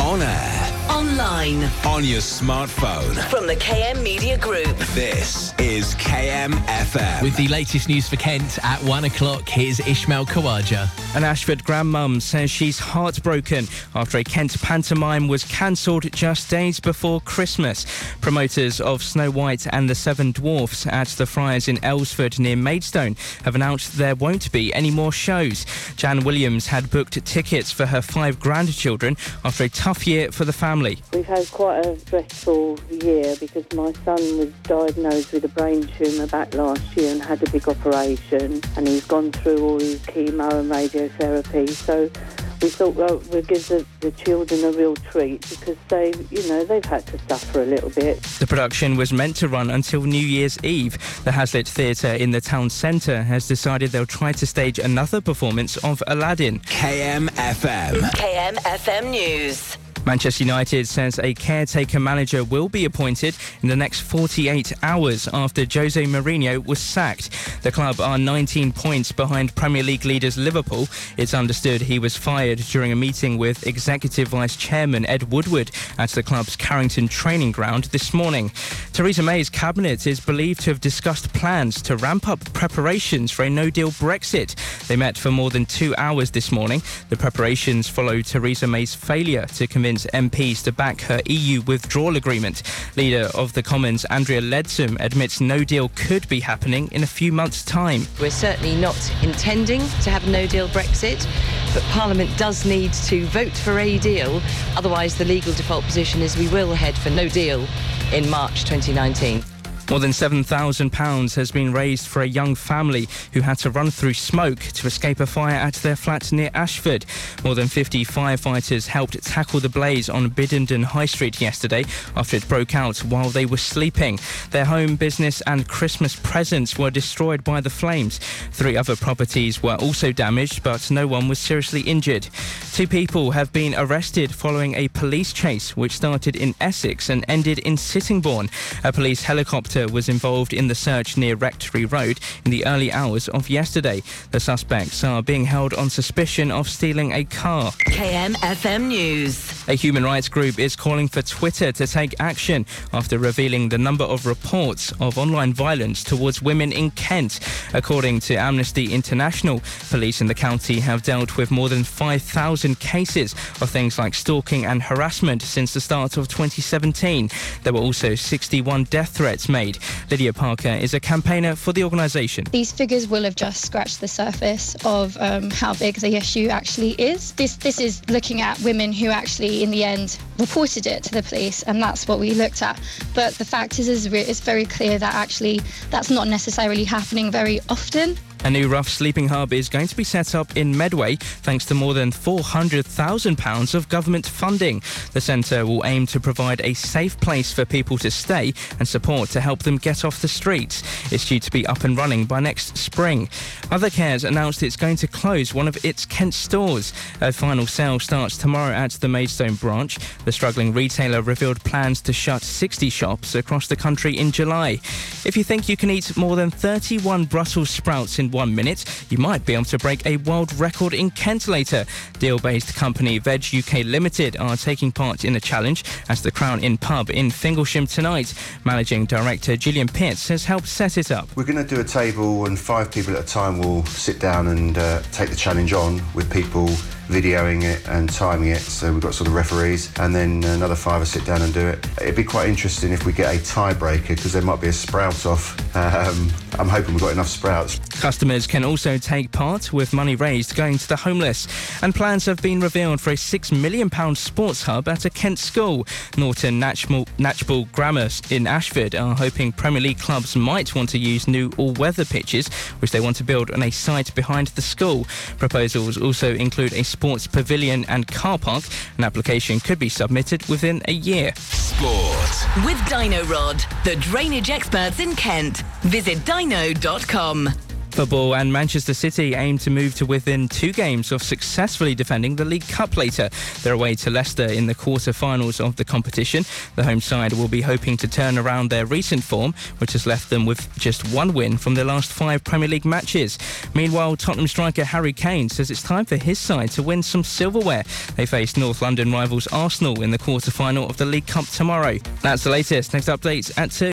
On air. Online. On your smartphone. From the KM Media Group. This is KM FM. With the latest news for Kent at 1 o'clock, here's Ishmael Kawaja. An Ashford grandmum says she's heartbroken after a Kent pantomime was cancelled just days before Christmas. Promoters of Snow White and the Seven Dwarfs at the Friars in Aylesford near Maidstone have announced there won't be any more shows. Jan Williams had booked tickets for her 5 grandchildren after a tough year for the family. We've had quite a stressful year because my son was diagnosed with a brain tumour back last year and had a big operation, and he's gone through all his chemo and radiotherapy. So we thought, well, we'll give the children a real treat because they've had to suffer a little bit. The production was meant to run until New Year's Eve. The Hazlitt Theatre in the town centre has decided they'll try to stage another performance of Aladdin. KM FM. KM FM News. Manchester United says a caretaker manager will be appointed in the next 48 hours after Jose Mourinho was sacked. The club are 19 points behind Premier League leaders Liverpool. It's understood he was fired during a meeting with Executive Vice Chairman Ed Woodward at the club's Carrington training ground this morning. Theresa May's cabinet is believed to have discussed plans to ramp up preparations for a no-deal Brexit. They met for more than 2 hours this morning. The preparations follow Theresa May's failure to convince MPs to back her EU withdrawal agreement. Leader of the Commons, Andrea Leadsom, admits no deal could be happening in a few months' time. We're certainly not intending to have a no-deal Brexit, but Parliament does need to vote for a deal. Otherwise, the legal default position is we will head for no deal in March 2019. More than £7,000 has been raised for a young family who had to run through smoke to escape a fire at their flat near Ashford. More than 50 firefighters helped tackle the blaze on Biddenden High Street yesterday after it broke out while they were sleeping. Their home, business and Christmas presents were destroyed by the flames. 3 other properties were also damaged, but no one was seriously injured. 2 people have been arrested following a police chase which started in Essex and ended in Sittingbourne. A police helicopter was involved in the search near Rectory Road in the early hours of yesterday. The suspects are being held on suspicion of stealing a car. KM FM News. A human rights group is calling for Twitter to take action after revealing the number of reports of online violence towards women in Kent. According to Amnesty International, police in the county have dealt with more than 5,000 cases of things like stalking and harassment since the start of 2017. There were also 61 death threats made. Lydia Parker is a campaigner for the organisation. These figures will have just scratched the surface of how big the issue actually is. This is looking at women who actually, in the end, reported it to the police, and that's what we looked at. But the fact is it's very clear that actually that's not necessarily happening very often. A new rough sleeping hub is going to be set up in Medway thanks to more than £400,000 of government funding. The centre will aim to provide a safe place for people to stay and support to help them get off the streets. It's due to be up and running by next spring. Other Cares announced it's going to close one of its Kent stores. A final sale starts tomorrow at the Maidstone branch. The struggling retailer revealed plans to shut 60 shops across the country in July. If you think you can eat more than 31 Brussels sprouts in 1 minute, you might be able to break a world record in Kent later. Deal-based company Veg UK Limited are taking part in the challenge at the Crown Inn pub in Fingalsham tonight. Managing Director Gillian Pitts has helped set it up. We're going to do a table and 5 people at a time will sit down and take the challenge on with people videoing it and timing it, so we've got sort of referees, and then another 5 will sit down and do it. It'd be quite interesting if we get a tiebreaker because there might be a sprout off. I'm hoping we've got enough sprouts. Customers can also take part with money raised going to the homeless, and plans have been revealed for a £6 million sports hub at a Kent school. Norton Natchbull Grammar in Ashford are hoping Premier League clubs might want to use new all-weather pitches, which they want to build on a site behind the school. Proposals also include a sports pavilion and car park. An application could be submitted within a year. Sport. With Dino Rod, the drainage experts in Kent. Visit dino.com. Football and Manchester City aim to move to within 2 games of successfully defending the League Cup later. They're away to Leicester in the quarter-finals of the competition. The home side will be hoping to turn around their recent form, which has left them with just 1 win from their last 5 Premier League matches. Meanwhile, Tottenham striker Harry Kane says it's time for his side to win some silverware. They face North London rivals Arsenal in the quarter-final of the League Cup tomorrow. That's the latest. Next updates at 2.